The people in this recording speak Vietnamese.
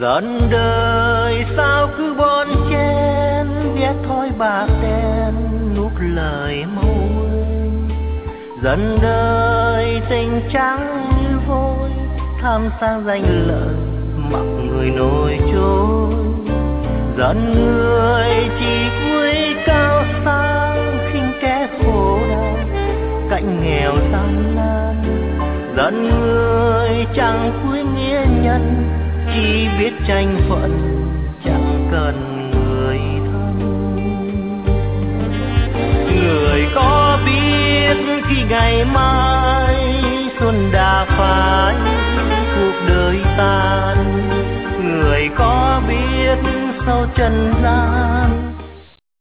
Dân đời sao cứ bon chen, ghét thói bạc đen nuốt lời môi. Dân đời tình trắng như vôi, tham sang danh lợi mặc người nổi trôi. Dân người chỉ cúi cao sang, khinh kẻ khổ đau cạnh nghèo gian nan. Dân người chẳng cúi nghĩa nhân, chỉ biết tranh phận chẳng cần người thân. Người có biết khi ngày mai xuân đã phai, cuộc đời tan. Người có biết sau trần gian